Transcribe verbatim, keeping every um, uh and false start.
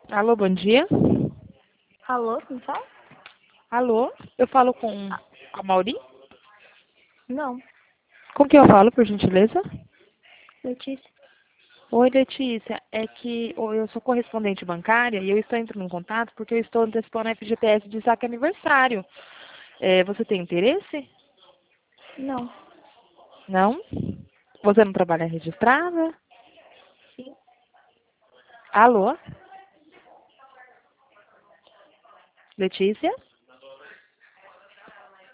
Alô, bom dia. Alô, quem fala? Alô, eu falo com a Mauri? Não, Com quem eu falo, por gentileza? Letícia. Oi, Letícia. É que ô, eu sou correspondente bancária e eu estou entrando em contato porque eu estou antecipando a F G T S de saque aniversário. É, você tem interesse? Não, Não? Você não trabalha registrada? sim. Alô? Letícia?